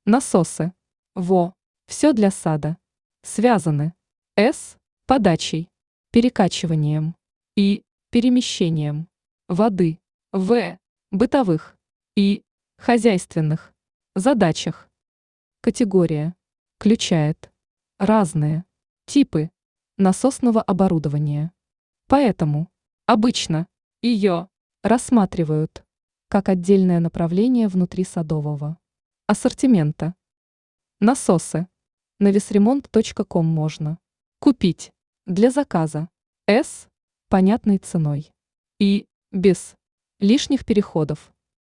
Насосы. Во. Все для сада. Связаны. С. Подачей. Перекачиванием. И. Перемещением. Воды. В. Бытовых. И. Хозяйственных. Задачах. Категория. Включает. Разные. Типы. Насосного оборудования. Поэтому. Обычно. Ее. Рассматривают. Как отдельное направление внутри садового ассортимента. Насосы. На весремонт.ком можно купить для заказа с понятной ценой и без лишних переходов.